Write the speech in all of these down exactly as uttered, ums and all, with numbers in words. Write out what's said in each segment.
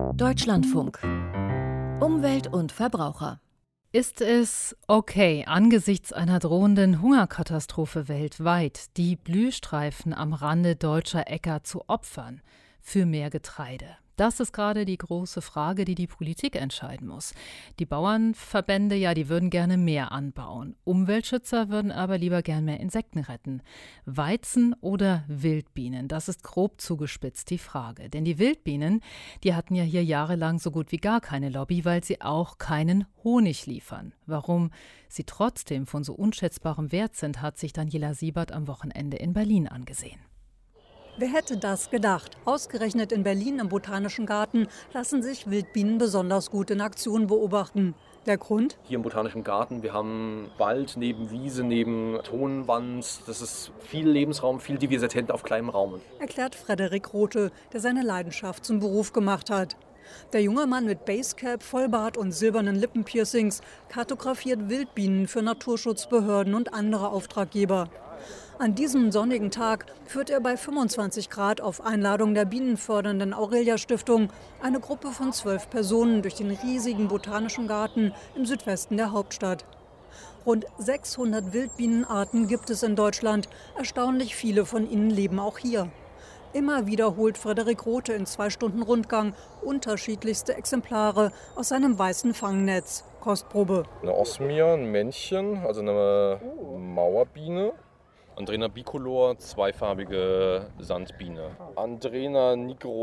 Deutschlandfunk. Umwelt und Verbraucher. Ist es okay, angesichts einer drohenden Hungerkatastrophe weltweit die Blühstreifen am Rande deutscher Äcker zu opfern für mehr Getreide? Das ist gerade die große Frage, die die Politik entscheiden muss. Die Bauernverbände, ja, die würden gerne mehr anbauen. Umweltschützer würden aber lieber gern mehr Insekten retten. Weizen oder Wildbienen? Das ist grob zugespitzt die Frage. Denn die Wildbienen, die hatten ja hier jahrelang so gut wie gar keine Lobby, weil sie auch keinen Honig liefern. Warum sie trotzdem von so unschätzbarem Wert sind, hat sich Daniela Siebert am Wochenende in Berlin angesehen. Wer hätte das gedacht? Ausgerechnet in Berlin im Botanischen Garten lassen sich Wildbienen besonders gut in Aktion beobachten. Der Grund? Hier im Botanischen Garten, wir haben Wald neben Wiese, neben Tonwand. Das ist viel Lebensraum, viel Diversität auf kleinem Raum. Erklärt Frederik Rothe, der seine Leidenschaft zum Beruf gemacht hat. Der junge Mann mit Basecap, Vollbart und silbernen Lippenpiercings kartografiert Wildbienen für Naturschutzbehörden und andere Auftraggeber. An diesem sonnigen Tag führt er bei fünfundzwanzig Grad auf Einladung der bienenfördernden Aurelia-Stiftung eine Gruppe von zwölf Personen durch den riesigen Botanischen Garten im Südwesten der Hauptstadt. Rund sechshundert Wildbienenarten gibt es in Deutschland. Erstaunlich viele von ihnen leben auch hier. Immer wieder holt Frederik Rothe in zwei Stunden Rundgang unterschiedlichste Exemplare aus seinem weißen Fangnetz. Kostprobe. Eine Osmia, ein Männchen, also eine Mauerbiene. Andrena bicolor, zweifarbige Sandbiene. Andrena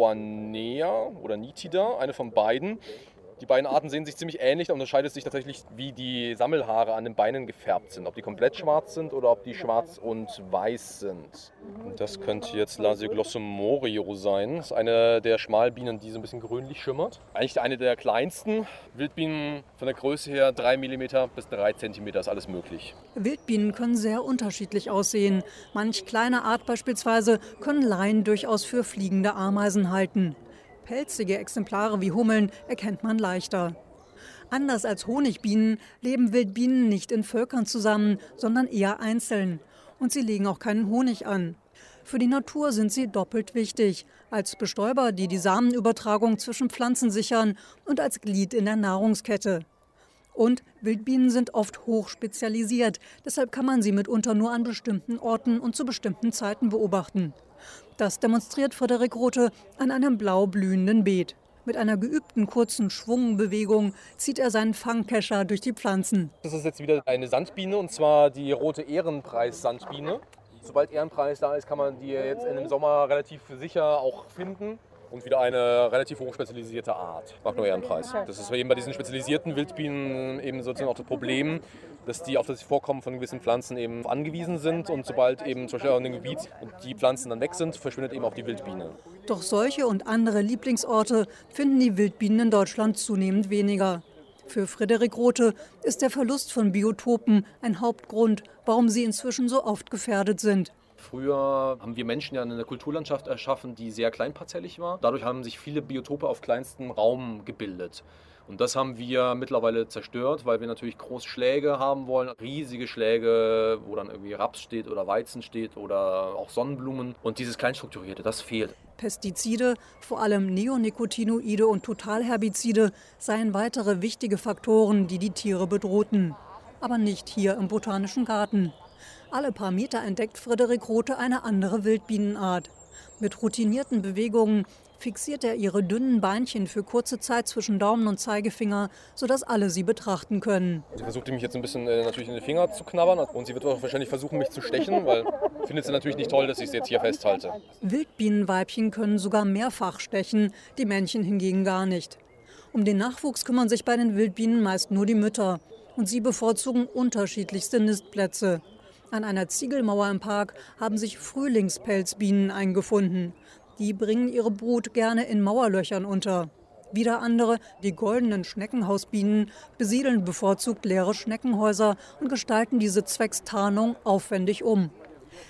nigroanea oder nitida, eine von beiden. Die beiden Arten sehen sich ziemlich ähnlich, da unterscheidet sich tatsächlich, wie die Sammelhaare an den Beinen gefärbt sind. Ob die komplett schwarz sind oder ob die schwarz und weiß sind. Das könnte jetzt Lasioglossum sein. Das ist eine der Schmalbienen, die so ein bisschen grünlich schimmert. Eigentlich eine der kleinsten Wildbienen, von der Größe her drei Millimeter bis drei Zentimeter ist alles möglich. Wildbienen können sehr unterschiedlich aussehen. Manch kleine Art beispielsweise können Laien durchaus für fliegende Ameisen halten. Pelzige Exemplare wie Hummeln erkennt man leichter. Anders als Honigbienen leben Wildbienen nicht in Völkern zusammen, sondern eher einzeln. Und sie legen auch keinen Honig an. Für die Natur sind sie doppelt wichtig. Als Bestäuber, die die Samenübertragung zwischen Pflanzen sichern, und als Glied in der Nahrungskette. Und Wildbienen sind oft hochspezialisiert. Deshalb kann man sie mitunter nur an bestimmten Orten und zu bestimmten Zeiten beobachten. Das demonstriert Frederik Rothe an einem blau blühenden Beet. Mit einer geübten kurzen Schwungbewegung zieht er seinen Fangkescher durch die Pflanzen. Das ist jetzt wieder eine Sandbiene, und zwar die rote Ehrenpreis-Sandbiene. Sobald Ehrenpreis da ist, kann man die jetzt im Sommer relativ sicher auch finden. Und wieder eine relativ hochspezialisierte Art. Mag nur Ehrenpreis. Das ist eben bei diesen spezialisierten Wildbienen eben sozusagen auch das Problem, dass die auf das Vorkommen von gewissen Pflanzen eben angewiesen sind. Und sobald eben zum Beispiel auf einem Gebiet und die Pflanzen dann weg sind, verschwindet eben auch die Wildbiene. Doch solche und andere Lieblingsorte finden die Wildbienen in Deutschland zunehmend weniger. Für Frederik Rothe ist der Verlust von Biotopen ein Hauptgrund, warum sie inzwischen so oft gefährdet sind. Früher haben wir Menschen ja eine Kulturlandschaft erschaffen, die sehr kleinparzellig war. Dadurch haben sich viele Biotope auf kleinstem Raum gebildet. Und das haben wir mittlerweile zerstört, weil wir natürlich große Schläge haben wollen. Riesige Schläge, wo dann irgendwie Raps steht oder Weizen steht oder auch Sonnenblumen. Und dieses Kleinstrukturierte, das fehlt. Pestizide, vor allem Neonicotinoide und Totalherbizide, seien weitere wichtige Faktoren, die die Tiere bedrohten. Aber nicht hier im Botanischen Garten. Alle paar Meter entdeckt Frederik Rothe eine andere Wildbienenart. Mit routinierten Bewegungen fixiert er ihre dünnen Beinchen für kurze Zeit zwischen Daumen und Zeigefinger, sodass alle sie betrachten können. Sie versucht mich jetzt ein bisschen äh, natürlich in den Finger zu knabbern, und sie wird auch wahrscheinlich versuchen, mich zu stechen, weil findet sie natürlich nicht toll, dass ich sie jetzt hier festhalte. Wildbienenweibchen können sogar mehrfach stechen, die Männchen hingegen gar nicht. Um den Nachwuchs kümmern sich bei den Wildbienen meist nur die Mütter. Und sie bevorzugen unterschiedlichste Nistplätze. An einer Ziegelmauer im Park haben sich Frühlingspelzbienen eingefunden. Die bringen ihre Brut gerne in Mauerlöchern unter. Wieder andere, die goldenen Schneckenhausbienen, besiedeln bevorzugt leere Schneckenhäuser und gestalten diese zwecks Tarnung aufwendig um.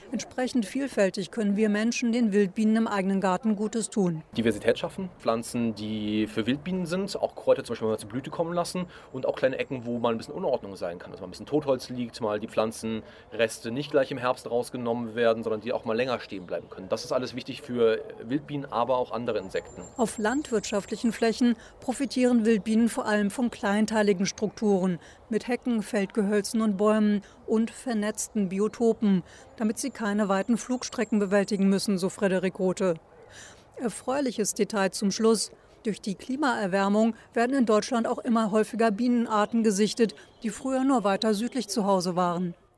Entsprechend vielfältig können wir Menschen den Wildbienen im eigenen Garten Gutes tun. Diversität schaffen, Pflanzen, die für Wildbienen sind, auch Kräuter zum Beispiel mal zur Blüte kommen lassen und auch kleine Ecken, wo mal ein bisschen Unordnung sein kann. Also mal ein bisschen Totholz liegt, mal die Pflanzenreste nicht gleich im Herbst rausgenommen werden, sondern die auch mal länger stehen bleiben können. Das ist alles wichtig für Wildbienen, aber auch andere Insekten. Auf landwirtschaftlichen Flächen profitieren Wildbienen vor allem von kleinteiligen Strukturen mit Hecken, Feldgehölzen und Bäumen und vernetzten Biotopen, damit sie keine weiten Flugstrecken bewältigen müssen, so Frederik Rothe. Erfreuliches Detail zum Schluss. Durch die Klimaerwärmung werden in Deutschland auch immer häufiger Bienenarten gesichtet, die früher nur weiter südlich zu Hause waren.